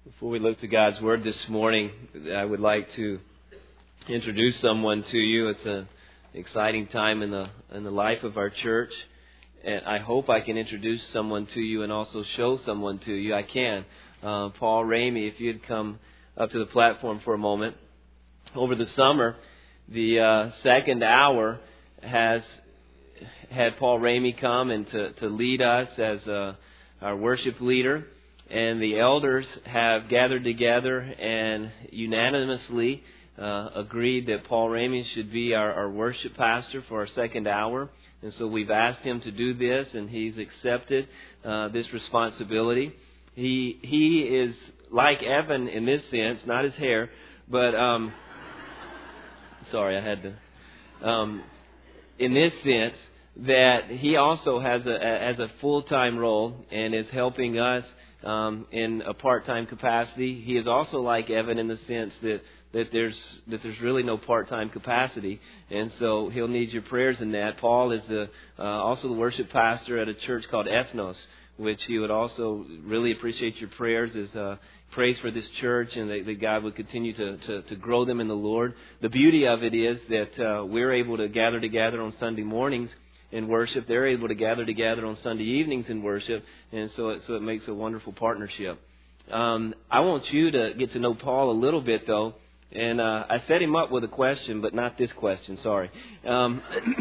Before we look to God's Word this morning, I would like to introduce someone to you. It's an exciting time in the life of our church, and I hope I can introduce someone to you and also show someone to you. I can. Paul Ramey, if you'd come up to the platform for a moment. Over the summer, the second hour has had Paul Ramey come and to lead us as our worship leader. And the elders have gathered together and unanimously agreed that Paul Ramey should be our worship pastor for our second hour. And so we've asked him to do this, and he's accepted this responsibility. He is like Evan in this sense, not his hair, but sorry, I had to. In this sense, that he also has a full-time role and is helping us in a part-time capacity. He is also like Evan in the sense that there's really no part-time capacity, and so he'll need your prayers in that. Paul is also the worship pastor at a church called Ethnos, which he would also really appreciate your prayers as praise for this church, and that God would continue to grow them in the Lord. The beauty of it is that we're able to gather together on Sunday mornings in worship. They're able to gather together on Sunday evenings in worship, and so it makes a wonderful partnership. I want you to get to know Paul a little bit, though, and I set him up with a question, but not this question, sorry. Now,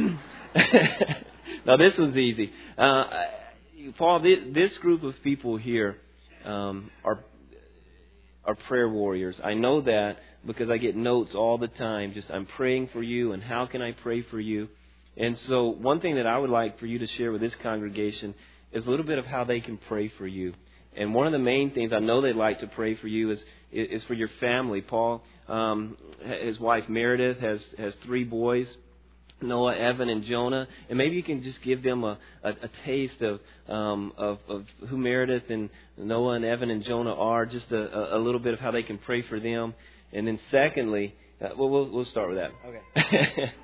this one's easy. Paul, this group of people here are prayer warriors. I know that because I get notes all the time, just I'm praying for you, and how can I pray for you? And so one thing that I would like for you to share with this congregation is a little bit of how they can pray for you. And one of the main things I know they'd like to pray for you is for your family. Paul, his wife Meredith has 3 boys, Noah, Evan, and Jonah. And maybe you can just give them a taste of who Meredith and Noah and Evan and Jonah are, just a little bit of how they can pray for them. And then secondly, we'll start with that. Okay.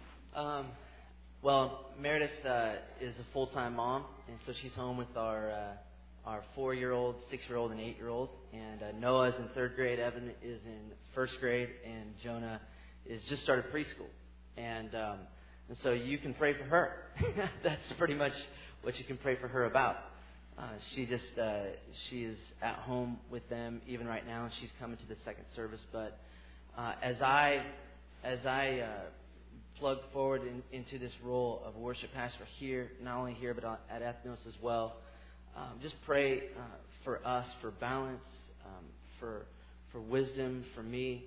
Well, Meredith is a full-time mom, and so she's home with our 4-year-old, 6-year-old, and 8-year-old. And Noah is in 3rd grade, Evan is in 1st grade, and Jonah is just started preschool. And so you can pray for her. That's pretty much what you can pray for her about. She is at home with them even right now, and she's coming to the second service. But as I plug forward into this role of worship pastor here, not only here but at Ethnos as well, just pray for us, for balance, for wisdom, for me,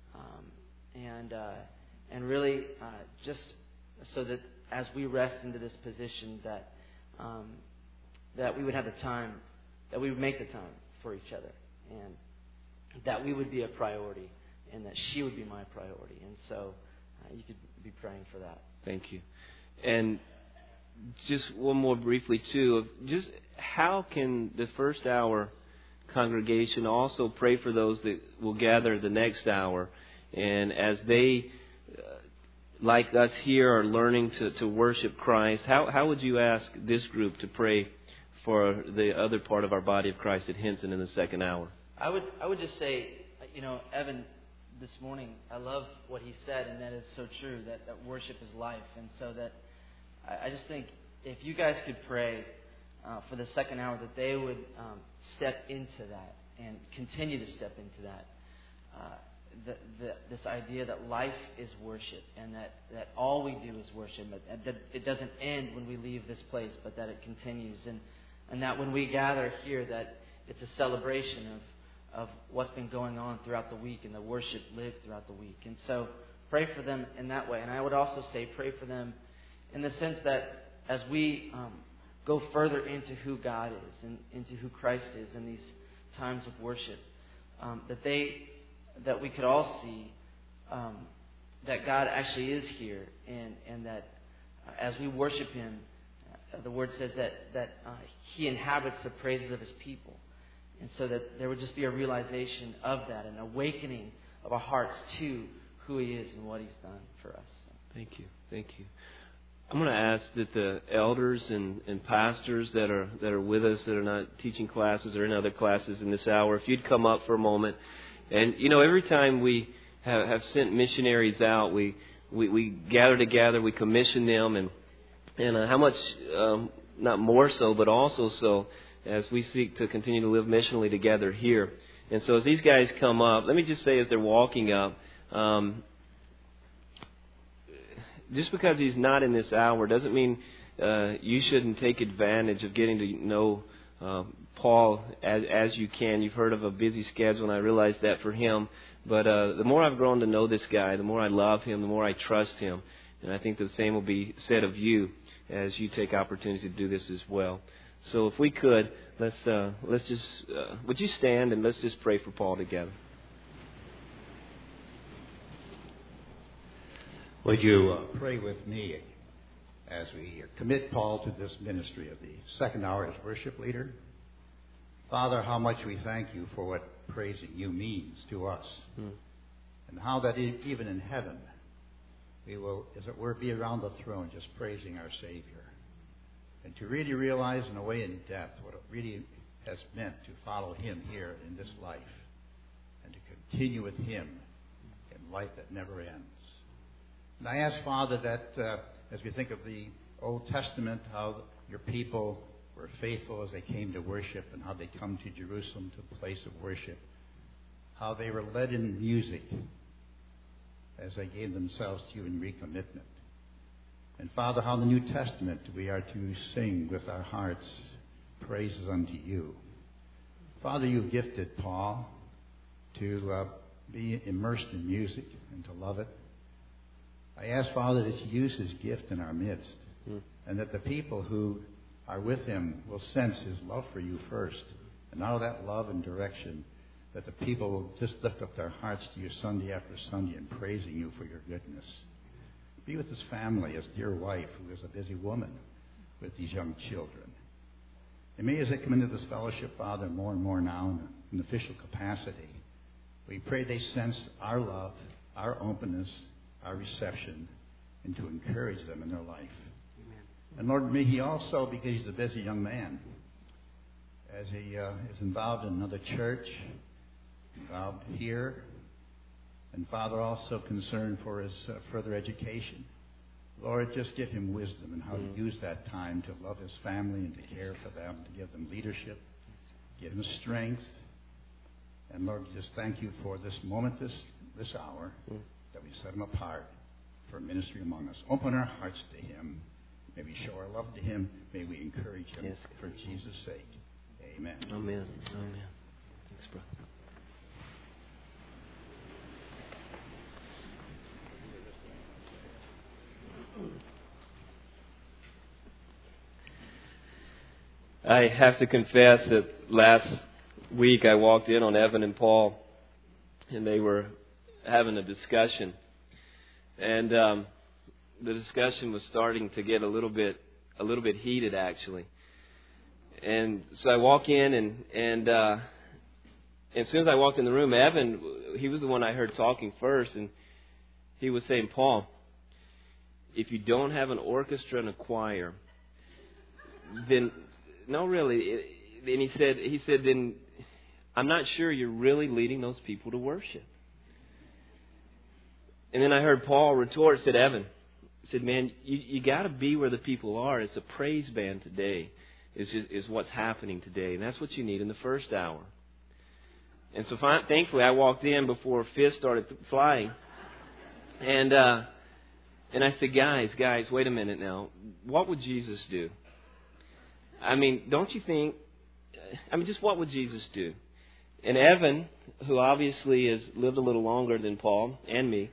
and really just so that as we rest into this position that we would have the time, that we would make the time for each other, and that we would be a priority, and that she would be my priority. And so you could be praying for that. Thank you. And just one more briefly, too, of just how can the first hour congregation also pray for those that will gather the next hour? And as they, like us here, are learning to worship Christ, how would you ask this group to pray for the other part of our body of Christ at Hinson in the second hour? I would just say, Evan, this morning, I love what he said, and that is so true, that worship is life. And so that I just think if you guys could pray for the second hour, that they would step into that and continue to step into that. This idea that life is worship, and that all we do is worship, that it doesn't end when we leave this place, but that it continues. And that when we gather here, that it's a celebration of what's been going on throughout the week, and the worship lived throughout the week. And so pray for them in that way. And I would also say pray for them in the sense that as we go further into who God is and into who Christ is in these times of worship, that we could all see that God actually is here, and that as we worship Him, the Word says that He inhabits the praises of His people. And so that there would just be a realization of that, an awakening of our hearts to who He is and what He's done for us. Thank you. Thank you. I'm going to ask that the elders and pastors that are with us, that are not teaching classes or in other classes in this hour, if you'd come up for a moment. And, every time we have sent missionaries out, we gather together, we commission them, and how much, not more so, but also so, as we seek to continue to live missionally together here. And so as these guys come up, let me just say as they're walking up, just because he's not in this hour doesn't mean you shouldn't take advantage of getting to know Paul as you can. You've heard of a busy schedule, and I realize that for him. But the more I've grown to know this guy, the more I love him, the more I trust him. And I think the same will be said of you as you take opportunity to do this as well. So if we could, let's just, would you stand and let's just pray for Paul together. Would you pray with me as we commit Paul to this ministry of the second hour as worship leader? Father, how much we thank you for what praising you means to us. And how that even in heaven we will, as it were, be around the throne just praising our Savior. And to really realize in a way in depth what it really has meant to follow him here in this life. And to continue with him in life that never ends. And I ask, Father, that as we think of the Old Testament, how your people were faithful as they came to worship and how they come to Jerusalem, to the place of worship, how they were led in music as they gave themselves to you in recommitment. And Father, how in the New Testament we are to sing with our hearts praises unto you. Father, you've gifted Paul to be immersed in music and to love it. I ask, Father, that you use his gift in our midst, and that the people who are with him will sense his love for you first. And out of that love and direction, that the people will just lift up their hearts to you Sunday after Sunday in praising you for your goodness. Be with his family, his dear wife, who is a busy woman with these young children. And may as they come into this fellowship, Father, more and more now in an official capacity, we pray they sense our love, our openness, our reception, and to encourage them in their life. Amen. And Lord, may he also, because he's a busy young man, as he is involved in another church, involved here, and Father, also concerned for his further education. Lord, just give him wisdom in how to use that time to love his family and to care for them, to give them leadership, give him strength. And Lord, just thank you for this moment, this hour, that we set him apart for ministry among us. Open our hearts to him. May we show our love to him. May we encourage him for Jesus' sake. Amen. Amen. Amen. Thanks, brother. I have to confess that last week I walked in on Evan and Paul, and they were having a discussion, and the discussion was starting to get a little bit heated, actually. And so I walk in, and as soon as I walked in the room, Evan, he was the one I heard talking first, and he was saying, Paul, if you don't have an orchestra and a choir, then no, really. And he said, then I'm not sure you're really leading those people to worship. And then I heard Paul retort, said, Evan, said, man, you got to be where the people are. It's a praise band today, is what's happening today, and that's what you need in the first hour. And so thankfully, I walked in before fists started flying, and I said, guys, wait a minute now. What would Jesus do? I mean, don't you think? Just what would Jesus do? And Evan, who obviously has lived a little longer than Paul and me,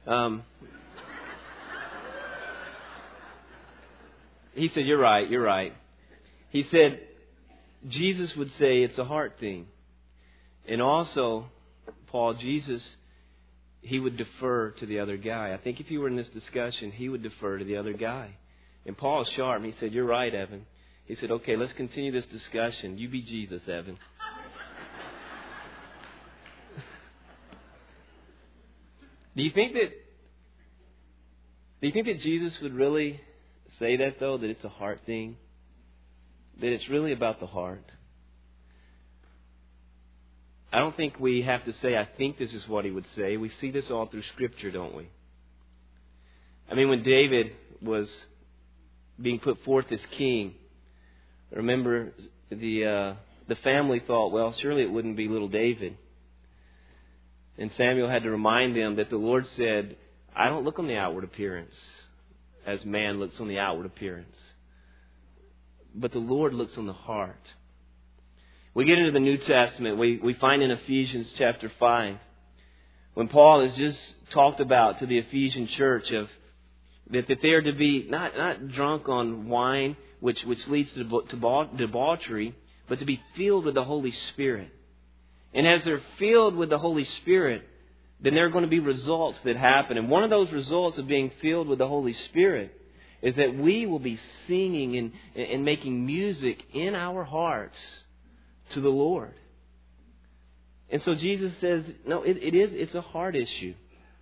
he said, you're right. He said, Jesus would say it's a heart thing. And also, Paul, Jesus, he would defer to the other guy. I think if you were in this discussion, he would defer to the other guy. And Paul's sharp. He said, you're right, Evan. He said, okay, let's continue this discussion. You be Jesus, Evan. Do you think that Jesus would really say that, though, that it's a heart thing? That it's really about the heart? I don't think we have to say, I think this is what he would say. We see this all through Scripture, don't we? I mean, when David was being put forth as king, remember the family thought, well, surely it wouldn't be little David. And Samuel had to remind them that the Lord said, I don't look on the outward appearance as man looks on the outward appearance, but the Lord looks on the heart. We get into the New Testament, we find in Ephesians chapter 5, when Paul has just talked about to the Ephesian church of that they are to be not drunk on wine, which leads to debauchery, but to be filled with the Holy Spirit. And as they're filled with the Holy Spirit, then there are going to be results that happen. And one of those results of being filled with the Holy Spirit is that we will be singing and making music in our hearts to the Lord. And so Jesus says, no, it's a heart issue.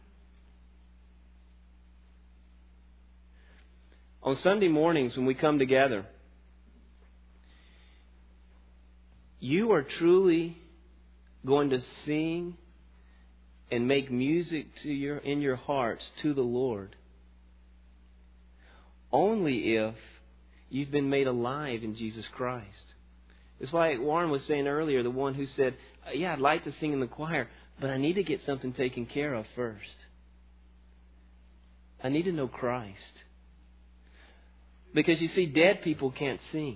On Sunday mornings when we come together, you are truly going to sing and make music in your hearts to the Lord only if you've been made alive in Jesus Christ. It's like Warren was saying earlier, the one who said, yeah, I'd like to sing in the choir, but I need to get something taken care of first. I need to know Christ. Because you see, dead people can't sing.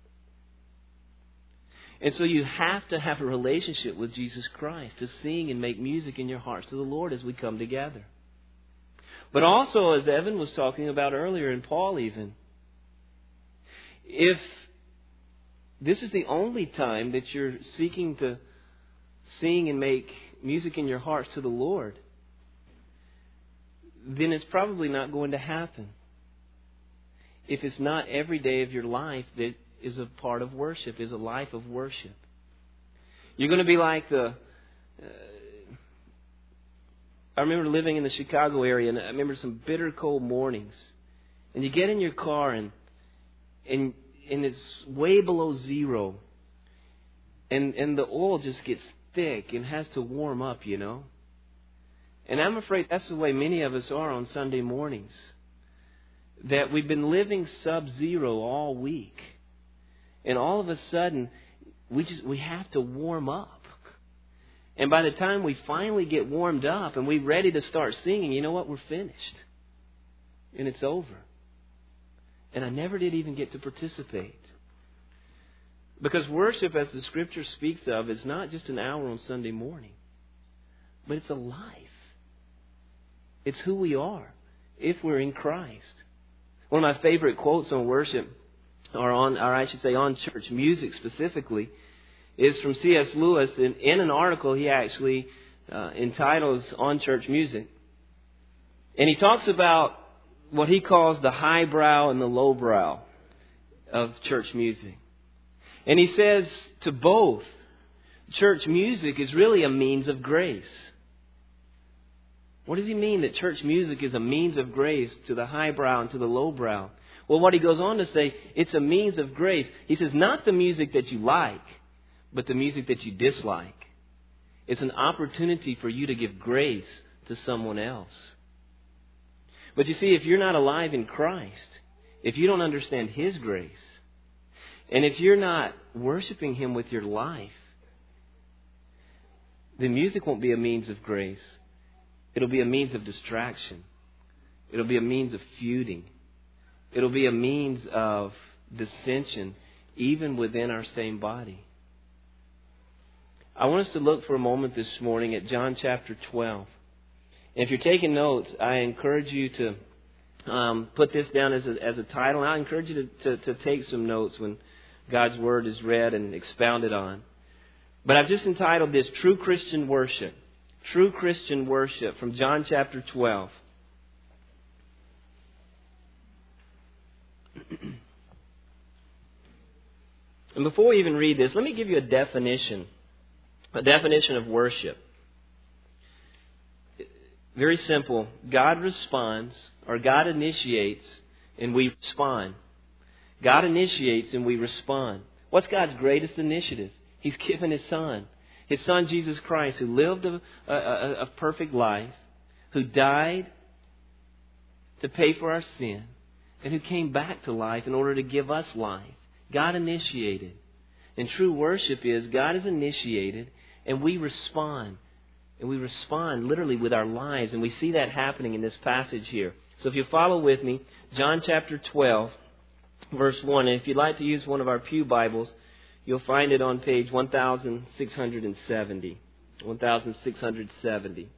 And so you have to have a relationship with Jesus Christ to sing and make music in your hearts to the Lord as we come together. But also, as Evan was talking about earlier, and Paul even, if this is the only time that you're seeking to sing and make music in your hearts to the Lord, then it's probably not going to happen. If it's not every day of your life that is a part of worship, is a life of worship. You're going to be like I remember living in the Chicago area, and I remember some bitter cold mornings. And you get in your car, and it's way below zero. And the oil just gets thick and has to warm up, you know. And I'm afraid that's the way many of us are on Sunday mornings. That we've been living sub-zero all week. And all of a sudden, we have to warm up. And by the time we finally get warmed up and we're ready to start singing, you know what? We're finished. And it's over. And I never did even get to participate. Because worship, as the Scripture speaks of, is not just an hour on Sunday morning. But it's a life. It's who we are if we're in Christ. One of my favorite quotes on worship, on church music specifically, is from C.S. Lewis. In an article, he actually entitles On Church Music. And he talks about what he calls the highbrow and the lowbrow of church music. And he says to both, church music is really a means of grace. What does he mean that church music is a means of grace to the highbrow and to the lowbrow? Well, what he goes on to say, it's a means of grace. He says, not the music that you like, but the music that you dislike. It's an opportunity for you to give grace to someone else. But you see, if you're not alive in Christ, if you don't understand His grace, and if you're not worshiping Him with your life, then music won't be a means of grace. It'll be a means of distraction. It'll be a means of feuding. It'll be a means of dissension, even within our same body. I want us to look for a moment this morning at John chapter 12. And if you're taking notes, I encourage you to put this down as a title. And I encourage you to take some notes when God's Word is read and expounded on. But I've just entitled this, True Christian Worship. True Christian Worship, from John chapter 12. And before we even read this, let me give you a definition of worship. Very simple. God responds, or God initiates and we respond. God initiates and we respond. What's God's greatest initiative? He's given His Son. His Son, Jesus Christ, who lived a perfect life, who died to pay for our sin, and who came back to life in order to give us life. God initiated. And true worship is God is initiated and we respond. And we respond literally with our lives. And we see that happening in this passage here. So if you follow with me, John chapter 12, verse 1. And if you'd like to use one of our pew Bibles, you'll find it on page 1670. 1670.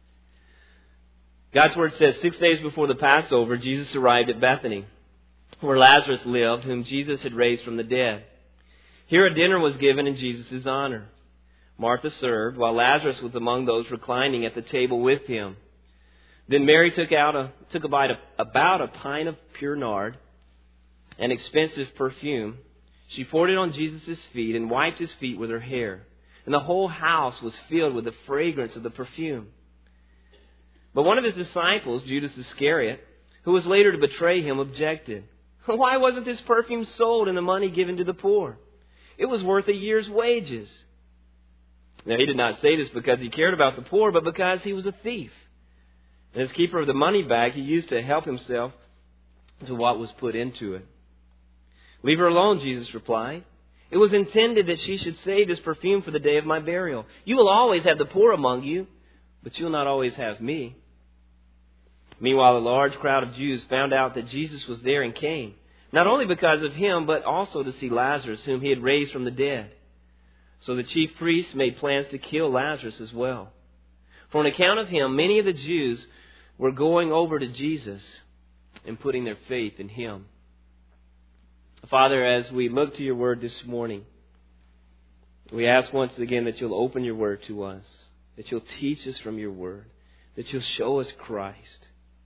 God's Word says, 6 days before the Passover, Jesus arrived at Bethany, where Lazarus lived, whom Jesus had raised from the dead. Here a dinner was given in Jesus' honor. Martha served, while Lazarus was among those reclining at the table with him. Then Mary took about a pint of pure nard, an expensive perfume. She poured it on Jesus' feet and wiped His feet with her hair. And the whole house was filled with the fragrance of the perfume. But one of His disciples, Judas Iscariot, who was later to betray Him, objected. Why wasn't this perfume sold and the money given to the poor? It was worth a year's wages. Now, he did not say this because he cared about the poor, but because he was a thief. And as keeper of the money bag, he used to help himself to what was put into it. Leave her alone, Jesus replied. It was intended that she should save this perfume for the day of my burial. You will always have the poor among you, but you will not always have me. Meanwhile, a large crowd of Jews found out that Jesus was there and came, not only because of Him, but also to see Lazarus, whom He had raised from the dead. So the chief priests made plans to kill Lazarus as well. For on account of him, many of the Jews were going over to Jesus and putting their faith in Him. Father, as we look to Your Word this morning, we ask once again that You'll open Your Word to us, that You'll teach us from Your Word, that You'll show us Christ.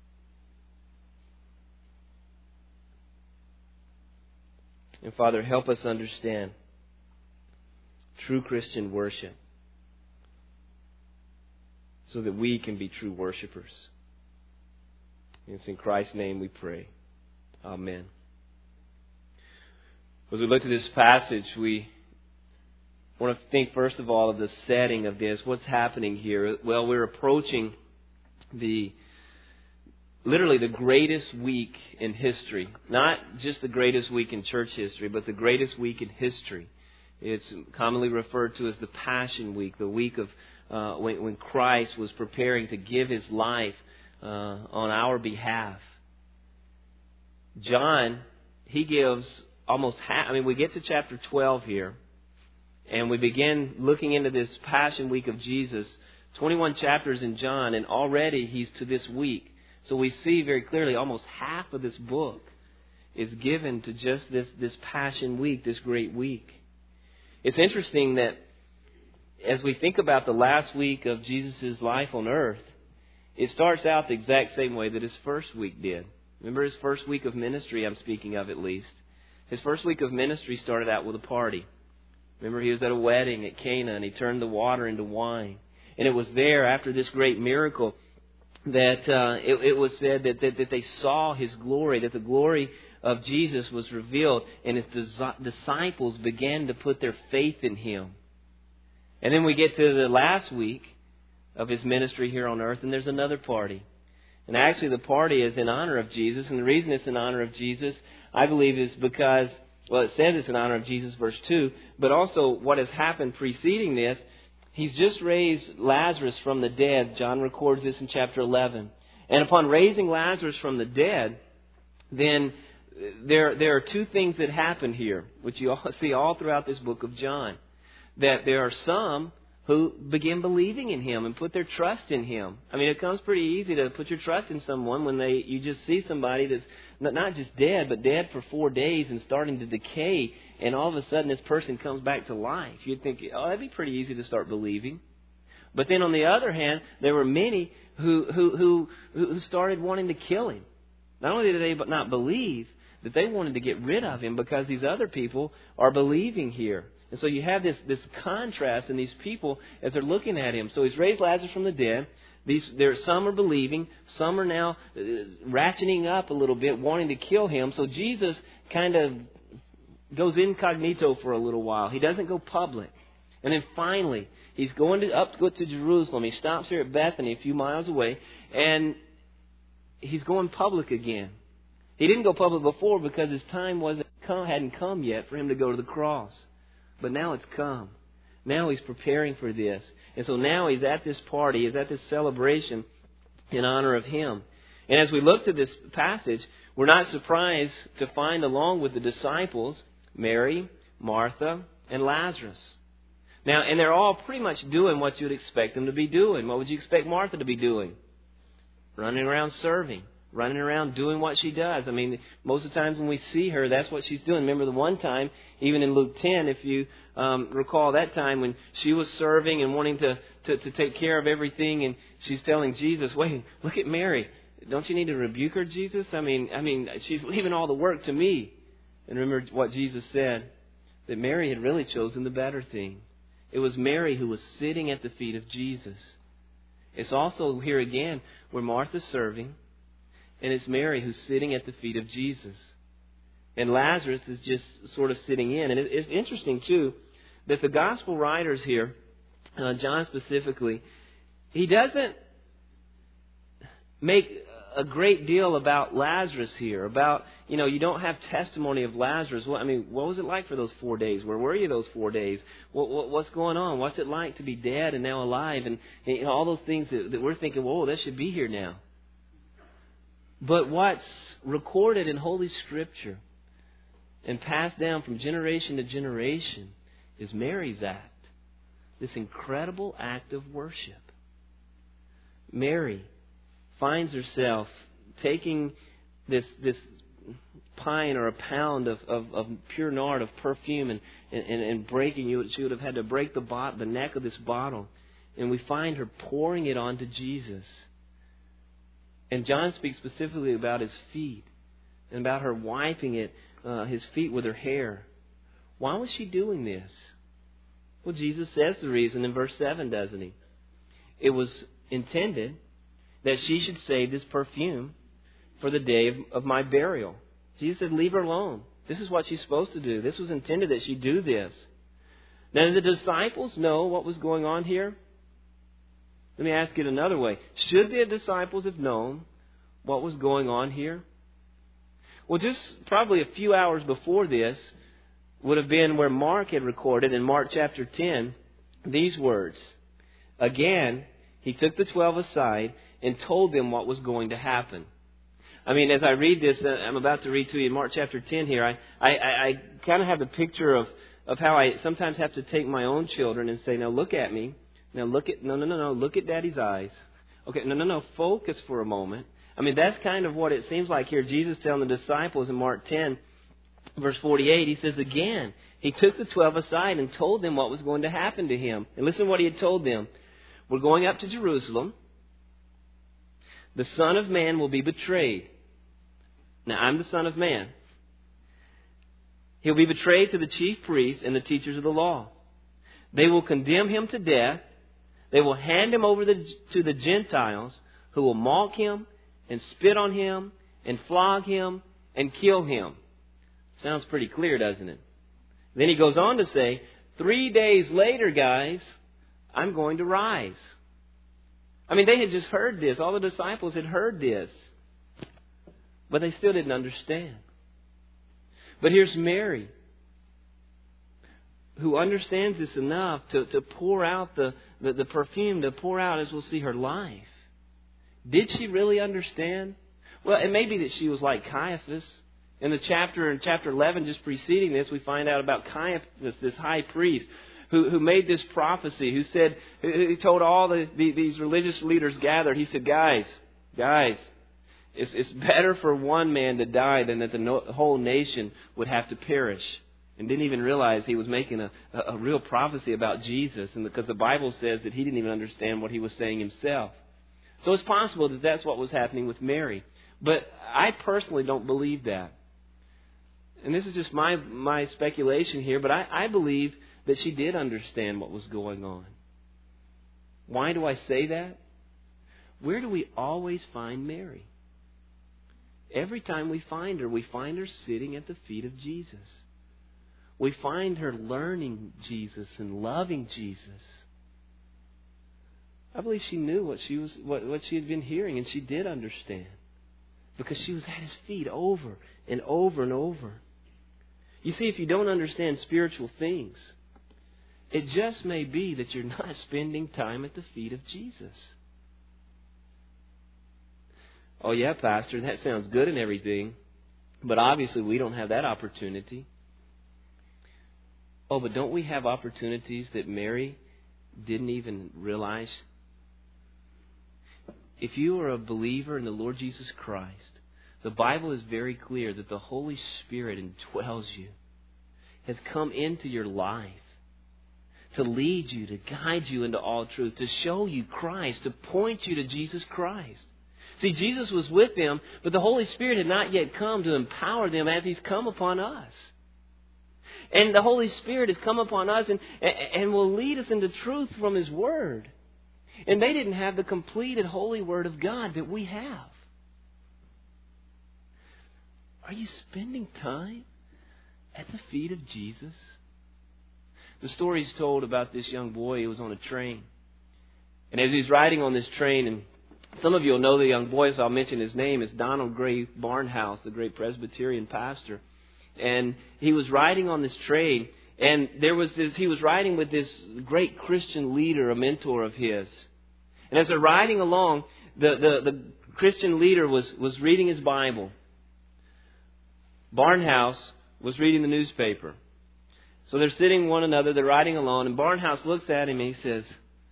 And Father, help us understand true Christian worship so that we can be true worshipers. And it's in Christ's name we pray. Amen. As we look at this passage, we want to think first of all of the setting of this. What's happening here? Well, we're approaching literally the greatest week in history. Not just the greatest week in church history, but the greatest week in history. It's commonly referred to as the Passion Week, the week of when Christ was preparing to give His life on our behalf. John, he gives almost half. We get to chapter 12 here, and we begin looking into this Passion Week of Jesus. 21 chapters in John, and already he's to this week. So we see very clearly almost half of this book is given to just this Passion Week, this great week. It's interesting that as we think about the last week of Jesus' life on earth, it starts out the exact same way that His first week did. Remember His first week of ministry, I'm speaking of at least. His first week of ministry started out with a party. Remember, He was at a wedding at Cana and He turned the water into wine. And it was there, after this great miracle, that it was said that they saw His glory, that the glory of Jesus was revealed, and His disciples began to put their faith in Him. And then we get to the last week of His ministry here on earth, and there's another party. And actually the party is in honor of Jesus, and the reason it's in honor of Jesus, I believe, is because, well, it says it's in honor of Jesus, verse 2, but also what has happened preceding this, He's just raised Lazarus from the dead. John records this in chapter 11. And upon raising Lazarus from the dead, then there are two things that happen here, which you all see all throughout this book of John. That there are some who begin believing in Him and put their trust in Him. It comes pretty easy to put your trust in someone when you just see somebody that's not just dead, but dead for 4 days and starting to decay, and all of a sudden this person comes back to life. You'd think, oh, that'd be pretty easy to start believing. But then on the other hand, there were many who started wanting to kill Him. Not only did they not believe, that they wanted to get rid of Him because these other people are believing here. And so you have this contrast in these people as they're looking at him. So he's raised Lazarus from the dead. Some are believing. Some are now ratcheting up a little bit, wanting to kill him. So Jesus kind of goes incognito for a little while. He doesn't go public. And then finally, he's going to Jerusalem. He stops here at Bethany, a few miles away, and he's going public again. He didn't go public before because his time hadn't come yet for him to go to the cross. But now it's come. Now he's preparing for this. And so now he's at this party, he's at this celebration in honor of him. And as we look to this passage, we're not surprised to find along with the disciples Mary, Martha, and Lazarus. Now, and they're all pretty much doing what you'd expect them to be doing. What would you expect Martha to be doing? Running around serving. Running around doing what she does. I mean, most of the times when we see her, that's what she's doing. Remember the one time, even in Luke 10, if you recall that time when she was serving and wanting to take care of everything, and she's telling Jesus, wait, look at Mary. Don't you need to rebuke her, Jesus? I mean, she's leaving all the work to me. And remember what Jesus said, that Mary had really chosen the better thing. It was Mary who was sitting at the feet of Jesus. It's also here again where Martha's serving, and it's Mary who's sitting at the feet of Jesus. And Lazarus is just sort of sitting in. And it's interesting, too, that the gospel writers here, John specifically, he doesn't make a great deal about Lazarus here. About, you don't have testimony of Lazarus. What was it like for those 4 days? Where were you those 4 days? What's going on? What's it like to be dead and now alive? And all those things that we're thinking, whoa, that should be here now. But what's recorded in Holy Scripture and passed down from generation to generation is Mary's act. This incredible act of worship. Mary finds herself taking this pine or a pound of pure nard, of perfume, and breaking it. She would have had to break the neck of this bottle. And we find her pouring it onto Jesus. And John speaks specifically about his feet and about her wiping his feet with her hair. Why was she doing this? Well, Jesus says the reason in verse 7, doesn't he? It was intended that she should save this perfume for the day of my burial. Jesus said, leave her alone. This is what she's supposed to do. This was intended that she do this. Now, did the disciples know what was going on here? Let me ask it another way. Should the disciples have known what was going on here? Well, just probably a few hours before this would have been where Mark had recorded in Mark chapter 10 these words. Again, he took the 12 aside and told them what was going to happen. As I read this, I'm about to read to you in Mark chapter 10 here, I kind of have the picture of how I sometimes have to take my own children and say, now look at me. Now look at Daddy's eyes. Okay, no, focus for a moment. That's kind of what it seems like here. Jesus telling the disciples in Mark 10, verse 48, he says, again, he took the 12 aside and told them what was going to happen to him. And listen to what he had told them. We're going up to Jerusalem. The Son of Man will be betrayed. Now, I'm the Son of Man. He'll be betrayed to the chief priests and the teachers of the law. They will condemn him to death. They will hand him over to the Gentiles, who will mock him and spit on him and flog him and kill him. Sounds pretty clear, doesn't it? Then he goes on to say, 3 days later, guys, I'm going to rise. They had just heard this. All the disciples had heard this. But they still didn't understand. But here's Mary, who understands this enough to pour out the perfume, to pour out, as we'll see, her life. Did she really understand? Well, it may be that she was like Caiaphas. In chapter 11, just preceding this, we find out about Caiaphas, this high priest, who made this prophecy, who said, he told all these religious leaders gathered, he said, guys, it's better for one man to die than that the whole nation would have to perish. And didn't even realize he was making a real prophecy about Jesus, and because the Bible says that he didn't even understand what he was saying himself. So it's possible that that's what was happening with Mary. But I personally don't believe that. And this is just my speculation here, but I believe that she did understand what was going on. Why do I say that? Where do we always find Mary? Every time we find her sitting at the feet of Jesus. We find her learning Jesus and loving Jesus. I believe she knew what she had been hearing, and she did understand. Because she was at His feet over and over and over. You see, if you don't understand spiritual things, it just may be that you're not spending time at the feet of Jesus. Oh yeah, Pastor, that sounds good and everything, but obviously we don't have that opportunity. Oh, but don't we have opportunities that Mary didn't even realize? If you are a believer in the Lord Jesus Christ, the Bible is very clear that the Holy Spirit indwells you, has come into your life to lead you, to guide you into all truth, to show you Christ, to point you to Jesus Christ. See, Jesus was with them, but the Holy Spirit had not yet come to empower them as He's come upon us. And the Holy Spirit has come upon us and will lead us into truth from His Word. And they didn't have the complete and holy Word of God that we have. Are you spending time at the feet of Jesus? The story is told about this young boy who was on a train. And as he's riding on this train, and some of you will know the young boy, so I'll mention his name. It's Donald Gray Barnhouse, the great Presbyterian pastor. And he was riding on this train, and he was riding with this great Christian leader, a mentor of his. And as they're riding along, the Christian leader was reading his Bible. Barnhouse was reading the newspaper. So they're sitting one another, they're riding along, and Barnhouse looks at him and he says,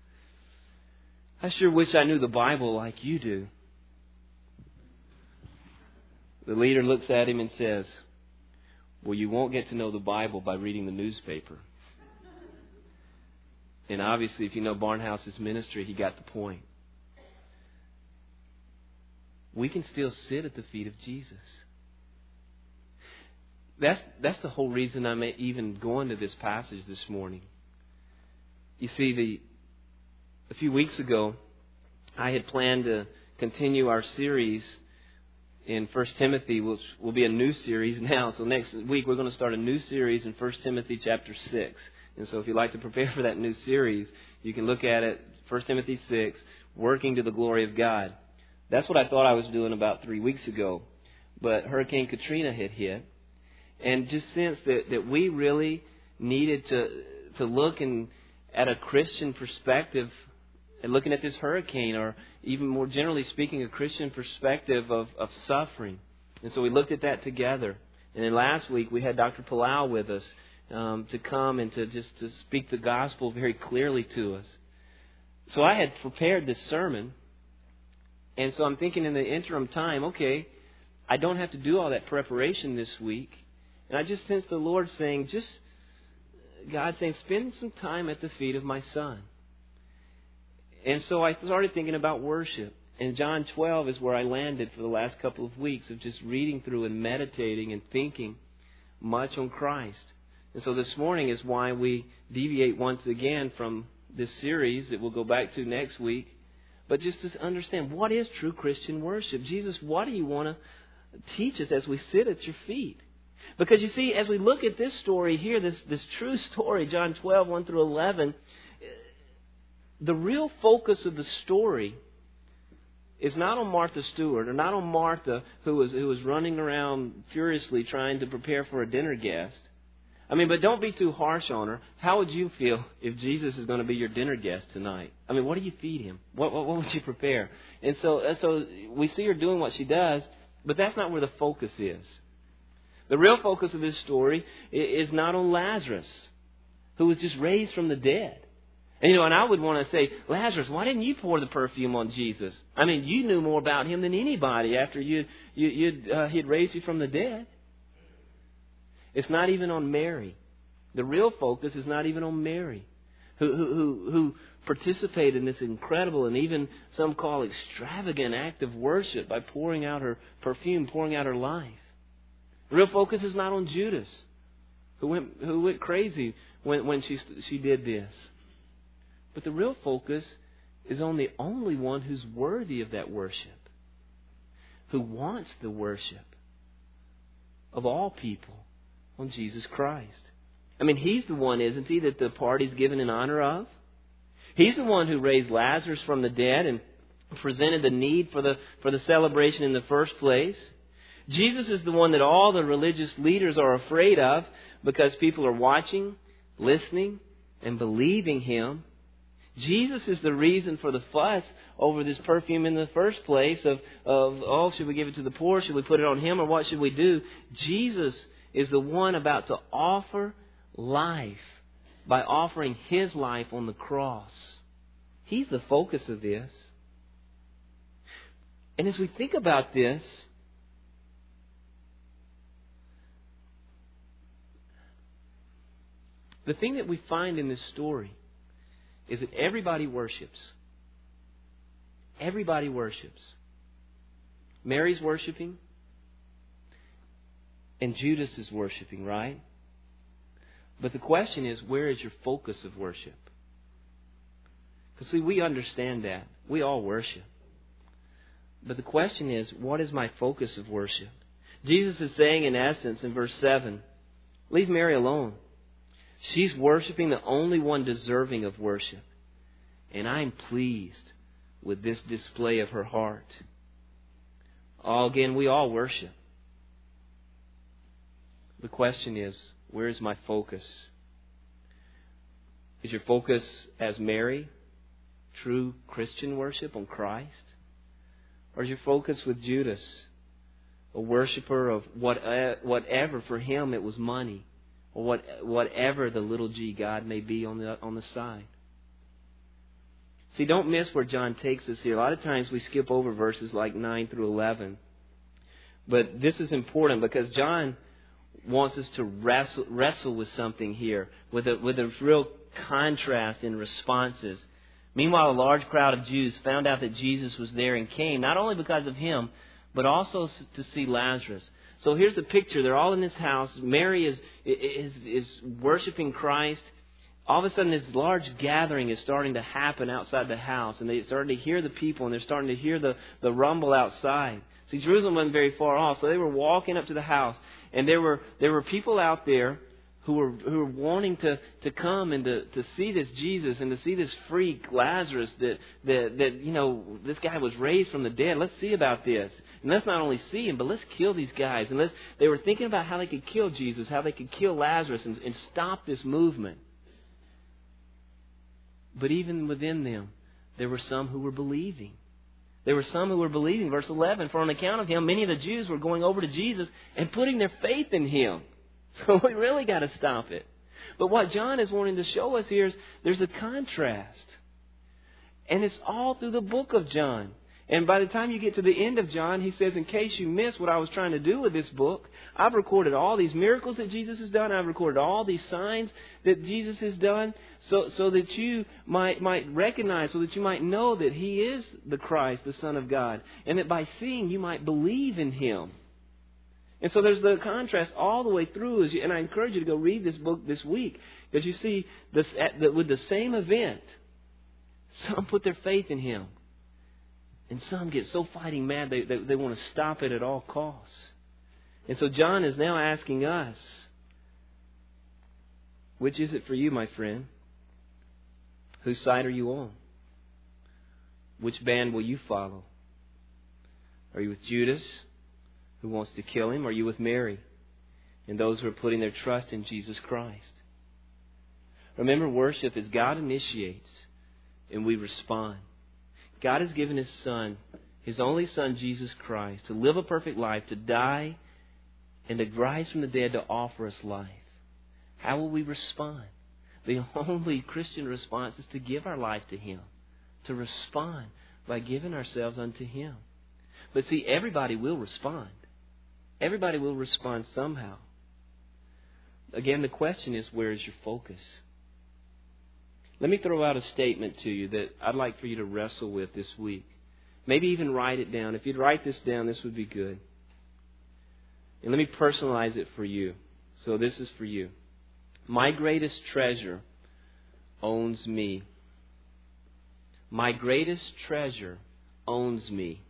I sure wish I knew the Bible like you do. The leader looks at him and says, well, you won't get to know the Bible by reading the newspaper. And obviously, if you know Barnhouse's ministry, he got the point. We can still sit at the feet of Jesus. That's the whole reason I'm even going to this passage this morning. You see, a few weeks ago, I had planned to continue our series in 1 Timothy, which will be a new series now. So next week we're going to start a new series in 1 Timothy chapter 6. And so if you'd like to prepare for that new series, you can look at it, 1 Timothy 6, Working to the Glory of God. That's what I thought I was doing about 3 weeks ago. But Hurricane Katrina had hit. And just sensed that we really needed to look at a Christian perspective and looking at this hurricane, or even more generally speaking, a Christian perspective of suffering. And so we looked at that together. And then last week we had Dr. Palau with us to come and to speak the gospel very clearly to us. So I had prepared this sermon, and so I'm thinking in the interim time, okay, I don't have to do all that preparation this week. And I just sensed the Lord saying, God saying, spend some time at the feet of my Son. And so I started thinking about worship. And John 12 is where I landed for the last couple of weeks of just reading through and meditating and thinking much on Christ. And so this morning is why we deviate once again from this series that we'll go back to next week. But just to understand, what is true Christian worship? Jesus, what do you want to teach us as we sit at your feet? Because you see, as we look at this story here, this true story, John 12, 1 through 11, the real focus of the story is not on Martha Stewart, or not on Martha who was running around furiously trying to prepare for a dinner guest. I mean, but don't be too harsh on her. How would you feel if Jesus is going to be your dinner guest tonight? I mean, what do you feed him? What would you prepare? And so we see her doing what she does, but that's not where the focus is. The real focus of this story is not on Lazarus, who was just raised from the dead. And I would want to say, Lazarus, why didn't you pour the perfume on Jesus? I mean, you knew more about him than anybody after he'd raised you from the dead. It's not even on Mary. The real focus is not even on Mary, who participated in this incredible and even some call extravagant act of worship by pouring out her perfume, pouring out her life. The real focus is not on Judas, who went crazy when she did this. But the real focus is on the only one who's worthy of that worship, who wants the worship of all people, on Jesus Christ. I mean, He's the one, isn't He, that the party's given in honor of? He's the one who raised Lazarus from the dead and presented the need for the celebration in the first place. Jesus is the one that all the religious leaders are afraid of because people are watching, listening, and believing Him. Jesus is the reason for the fuss over this perfume in the first place of should we give it to the poor? Should we put it on Him? Or what should we do? Jesus is the one about to offer life by offering His life on the cross. He's the focus of this. And as we think about this, the thing that we find in this story is that everybody worships. Everybody worships. Mary's worshiping, and Judas is worshiping, right? But the question is, where is your focus of worship? Because see, we understand that. We all worship. But the question is, what is my focus of worship? Jesus is saying in essence in verse 7, leave Mary alone. She's worshiping the only one deserving of worship. And I'm pleased with this display of her heart. Again, we all worship. The question is, where is my focus? Is your focus as Mary, true Christian worship on Christ? Or is your focus with Judas, a worshiper of whatever for him it was money? Or whatever the little g God may be on the side. See, don't miss where John takes us here. A lot of times we skip over verses like 9 through 11. But this is important because John wants us to wrestle with something here, with a real contrast in responses. Meanwhile, a large crowd of Jews found out that Jesus was there and came, not only because of Him, but also to see Lazarus. So here's the picture. They're all in this house. Mary is worshiping Christ. All of a sudden, this large gathering is starting to happen outside the house. And they started to hear the people, and they're starting to hear the rumble outside. See, Jerusalem wasn't very far off. So they were walking up to the house. And there were people out there who were wanting to come and to see this Jesus and to see this freak Lazarus that this guy was raised from the dead. Let's see about this. And let's not only see him, but let's kill these guys. And they were thinking about how they could kill Jesus, how they could kill Lazarus and stop this movement. But even within them, there were some who were believing. There were some who were believing. Verse 11, for on account of Him, many of the Jews were going over to Jesus and putting their faith in Him. So we really got to stop it. But what John is wanting to show us here is there's a contrast. And it's all through the book of John. And by the time you get to the end of John, he says, in case you miss what I was trying to do with this book, I've recorded all these miracles that Jesus has done. I've recorded all these signs that Jesus has done so that you might recognize, so that you might know that He is the Christ, the Son of God. And that by seeing, you might believe in Him. And so there's the contrast all the way through. And I encourage you to go read this book this week. Because you see, with the same event, some put their faith in Him. And some get so fighting mad they want to stop it at all costs. And so John is now asking us, which is it for you, my friend? Whose side are you on? Which band will you follow? Are you with Judas, who wants to kill Him? Or are you with Mary and those who are putting their trust in Jesus Christ? Remember, worship is God initiates and we respond. God has given His Son, His only Son, Jesus Christ, to live a perfect life, to die, and to rise from the dead to offer us life. How will we respond? The only Christian response is to give our life to Him, to respond by giving ourselves unto Him. But see, everybody will respond. Everybody will respond somehow. Again, the question is, where is your focus? Let me throw out a statement to you that I'd like for you to wrestle with this week. Maybe even write it down. If you'd write this down, this would be good. And let me personalize it for you. So this is for you. My greatest treasure owns me. My greatest treasure owns me.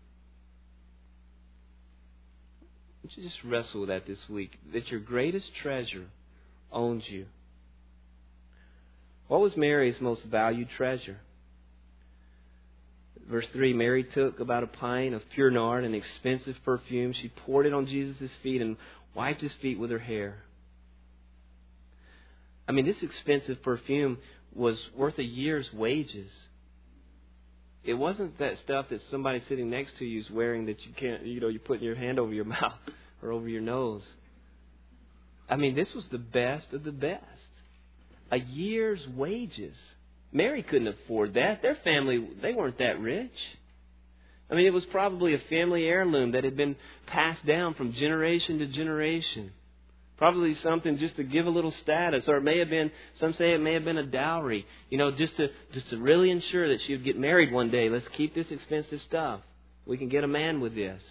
Would you just wrestle with that this week? That your greatest treasure owns you. What was Mary's most valued treasure? Verse 3, Mary took about a pint of pure nard, an expensive perfume. She poured it on Jesus' feet and wiped His feet with her hair. I mean, this expensive perfume was worth a year's wages. It wasn't that stuff that somebody sitting next to you is wearing that you can't, you're putting your hand over your mouth or over your nose. I mean, this was the best of the best. A year's wages. Mary couldn't afford that. Their family, they weren't that rich. I mean, it was probably a family heirloom that had been passed down from generation to generation. Probably something just to give a little status, or it may have been, some say it may have been a dowry, just to really ensure that she would get married one day. Let's keep this expensive stuff. We can get a man with this.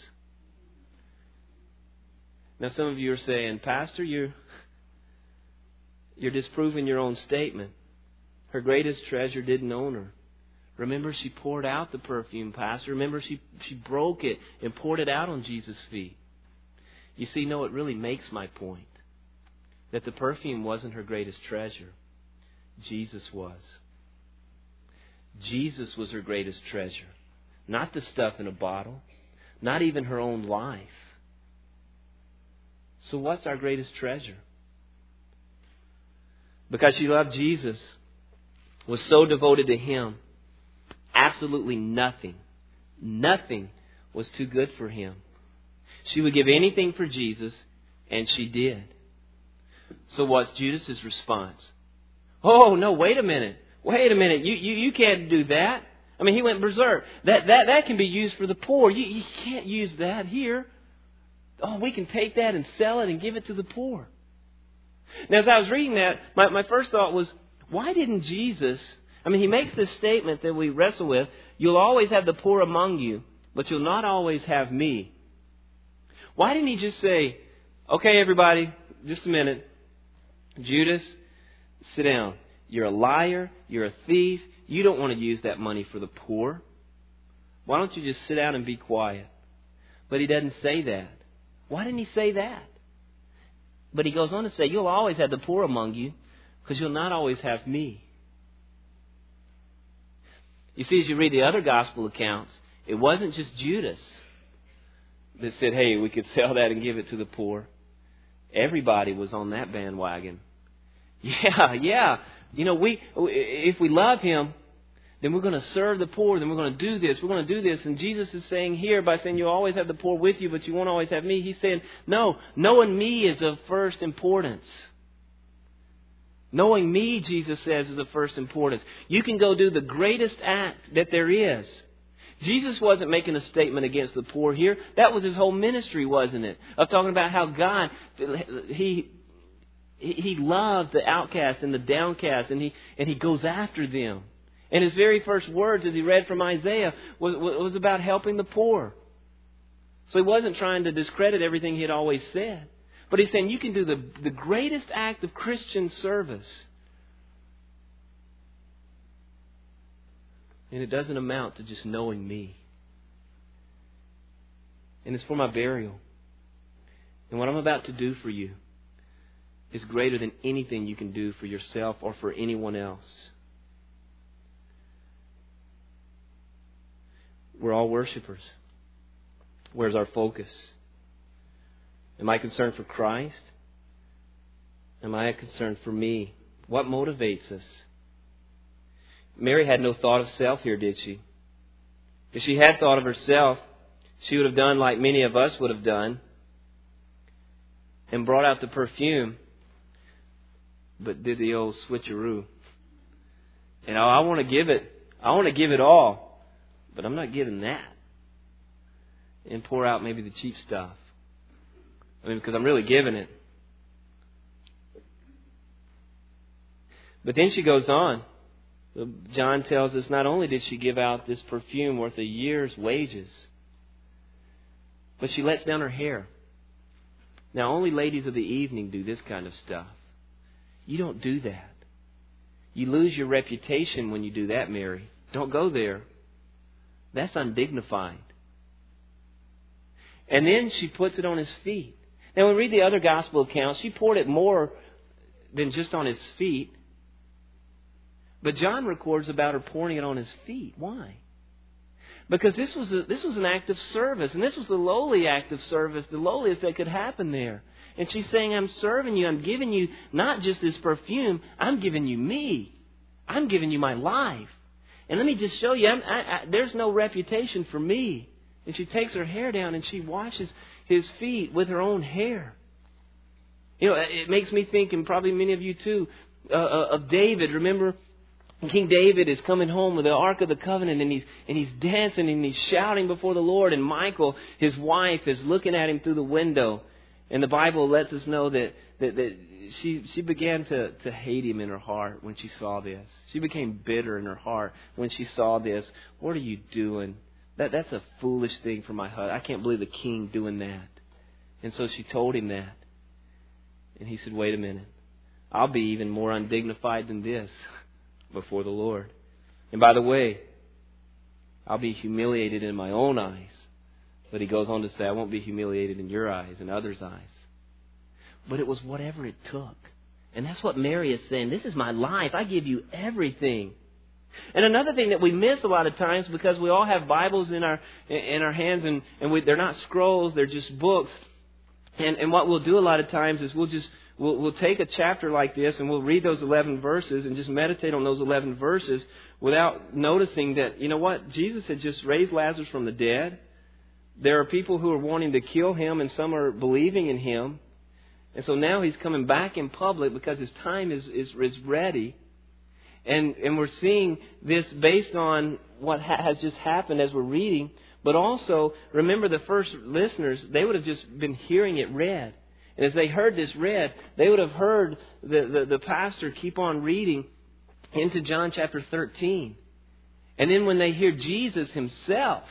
Now some of you are saying, Pastor, you're disproving your own statement. Her greatest treasure didn't own her. Remember, she poured out the perfume, Pastor. Remember, she broke it and poured it out on Jesus' feet. You see, no, it really makes my point. That the perfume wasn't her greatest treasure. Jesus was. Jesus was her greatest treasure. Not the stuff in a bottle. Not even her own life. So what's our greatest treasure? Because she loved Jesus, was so devoted to Him, absolutely nothing was too good for Him. She would give anything for Jesus, and she did. So what's Judas's response? Oh, no, wait a minute. You can't do that. I mean, he went berserk. That can be used for the poor. You can't use that here. Oh, we can take that and sell it and give it to the poor. Now, as I was reading that, my first thought was, why didn't Jesus... I mean, He makes this statement that we wrestle with. You'll always have the poor among you, but you'll not always have me. Why didn't He just say, okay, everybody, just a minute. Judas, sit down. You're a liar. You're a thief. You don't want to use that money for the poor. Why don't you just sit down and be quiet? But He doesn't say that. Why didn't He say that? But He goes on to say, you'll always have the poor among you because you'll not always have me. You see, as you read the other gospel accounts, it wasn't just Judas that said, hey, we could sell that and give it to the poor. Everybody was on that bandwagon. Yeah. If we love Him, then we're going to serve the poor. Then we're going to do this. We're going to do this. And Jesus is saying here, by saying you always have the poor with you, but you won't always have me. He's saying, no, knowing me is of first importance. Knowing me, Jesus says, is of first importance. You can go do the greatest act that there is. Jesus wasn't making a statement against the poor here. That was His whole ministry, wasn't it? Of talking about how God, He loves the outcast and the downcast, and He goes after them. And His very first words, as He read from Isaiah, was about helping the poor. So He wasn't trying to discredit everything He had always said. But He's saying you can do the greatest act of Christian service. And it doesn't amount to just knowing me. And it's for my burial. And what I'm about to do for you is greater than anything you can do for yourself or for anyone else. We're all worshipers. Where's our focus? Am I concerned for Christ? Am I concerned for me? What motivates us? Mary had no thought of self here, did she? If she had thought of herself, she would have done like many of us would have done and brought out the perfume, but did the old switcheroo. And I want to give it all, but I'm not giving that. And pour out maybe the cheap stuff. I mean, because I'm really giving it. But then she goes on. John tells us not only did she give out this perfume worth a year's wages, but she lets down her hair. Now, only ladies of the evening do this kind of stuff. You don't do that. You lose your reputation when you do that, Mary. Don't go there. That's undignified. And then she puts it on His feet. Now, when we read the other gospel accounts, she poured it more than just on His feet. But John records about her pouring it on His feet. Why? Because this was an act of service. And this was the lowly act of service, the lowliest that could happen there. And she's saying, I'm serving you. I'm giving you not just this perfume. I'm giving you me. I'm giving you my life. And let me just show you, there's no reputation for me. And she takes her hair down and she washes His feet with her own hair. You know, it makes me think, and probably many of you too, of David. Remember, King David is coming home with the Ark of the Covenant, and he's dancing and he's shouting before the Lord. And Michal, his wife, is looking at him through the window. And the Bible lets us know that she began to hate him in her heart when she saw this. She became bitter in her heart when she saw this. What are you doing? That's a foolish thing for my husband. I can't believe the king doing that. And so she told him that. And he said, wait a minute. I'll be even more undignified than this before the Lord. And by the way, I'll be humiliated in my own eyes. But he goes on to say, I won't be humiliated in your eyes and others' eyes. But it was whatever it took. And that's what Mary is saying. This is my life. I give you everything. And another thing that we miss a lot of times, because we all have Bibles in our hands, and they're not scrolls, they're just books. And what we'll do a lot of times is we'll take a chapter like this and we'll read those 11 verses and just meditate on those 11 verses without noticing that, you know what, Jesus had just raised Lazarus from the dead. There are people who are wanting to kill Him, and some are believing in Him. And so now He's coming back in public because His time is ready. And we're seeing this based on what has just happened as we're reading. But also, remember the first listeners, they would have just been hearing it read. And as they heard this read, they would have heard the pastor keep on reading into John chapter 13. And then when they hear Jesus Himself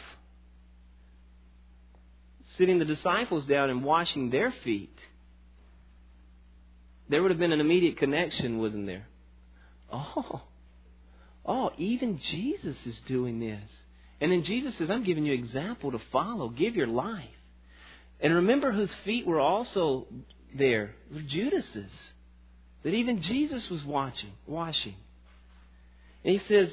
sitting the disciples down and washing their feet, there would have been an immediate connection, wasn't there? Oh, even Jesus is doing this. And then Jesus says, I'm giving you an example to follow. Give your life. And remember whose feet were also there? Were Judas's. That even Jesus was washing. And He says,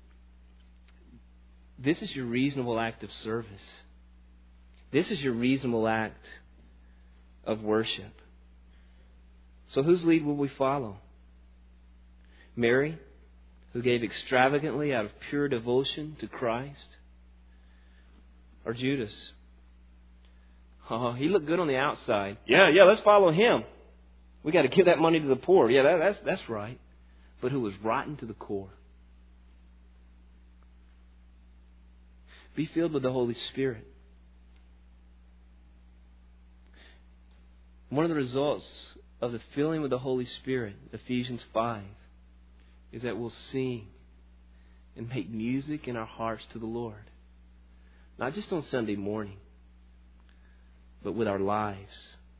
this is your reasonable act of service. This is your reasonable act of worship. So whose lead will we follow? Mary, who gave extravagantly out of pure devotion to Christ? Or Judas? Oh, he looked good on the outside. Yeah, let's follow him. We got to give that money to the poor. Yeah, that's right. But who was rotten to the core? Be filled with the Holy Spirit. One of the results of the filling with the Holy Spirit, Ephesians 5, is that we'll sing and make music in our hearts to the Lord. Not just on Sunday morning, but with our lives.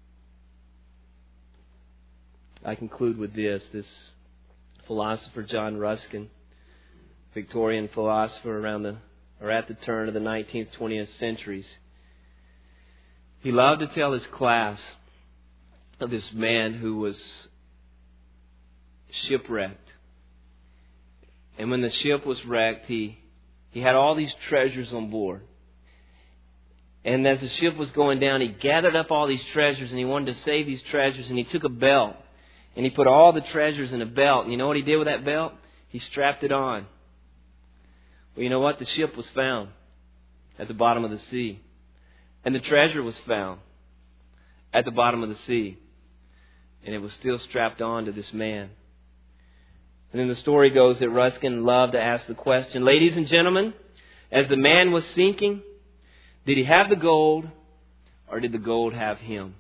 I conclude with this philosopher John Ruskin, Victorian philosopher at the turn of the 19th, 20th centuries. He loved to tell his class of this man who was shipwrecked. And when the ship was wrecked, he had all these treasures on board. And as the ship was going down, he gathered up all these treasures and he wanted to save these treasures. And he took a belt and he put all the treasures in a belt. And you know what he did with that belt? He strapped it on. Well, you know what? The ship was found at the bottom of the sea. And the treasure was found at the bottom of the sea. And it was still strapped on to this man. And then the story goes that Ruskin loved to ask the question, ladies and gentlemen, as the man was sinking, did he have the gold or did the gold have him?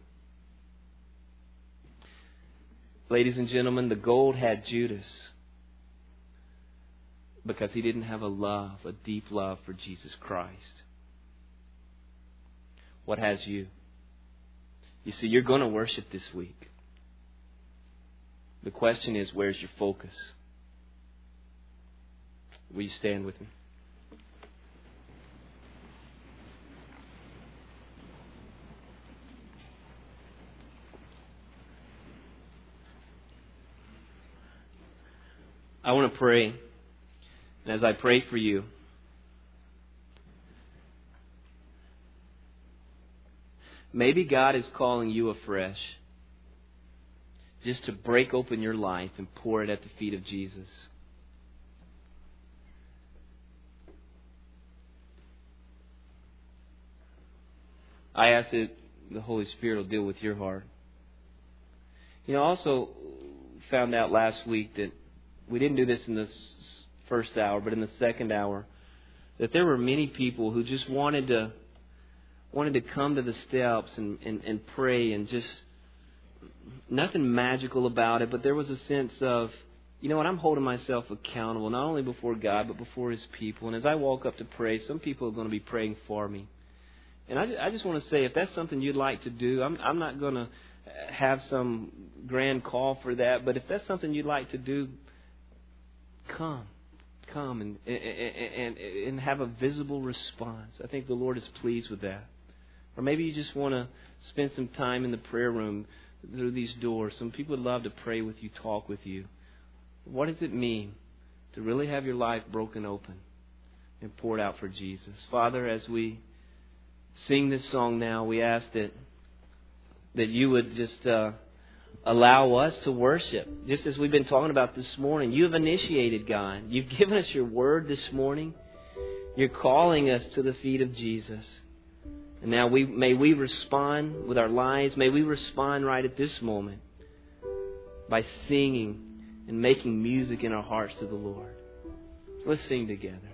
Ladies and gentlemen, the gold had Judas because he didn't have a deep love for Jesus Christ. What has you? You see, you're going to worship this week. The question is, where's your focus? Will you stand with me? I want to pray. And as I pray for you, maybe God is calling you afresh just to break open your life and pour it at the feet of Jesus. I ask that the Holy Spirit will deal with your heart. You know, I also found out last week that we didn't do this in the first hour, but in the second hour, that there were many people who just wanted to come to the steps and pray, and just nothing magical about it, but there was a sense of, you know what, I'm holding myself accountable, not only before God, but before His people. And as I walk up to pray, some people are going to be praying for me. And I just want to say, if that's something you'd like to do, I'm not going to have some grand call for that, but if that's something you'd like to do, come and have a visible response. I think the Lord is pleased with that. Or maybe you just want to spend some time in the prayer room through these doors. Some people would love to pray with you, talk with you. What does it mean to really have your life broken open and poured out for Jesus? Father, as we sing this song now, we ask that you would just allow us to worship. Just as we've been talking about this morning, you have initiated, God. You've given us your word this morning. You're calling us to the feet of Jesus. And now may we respond with our lives. May we respond right at this moment by singing and making music in our hearts to the Lord. Let's sing together.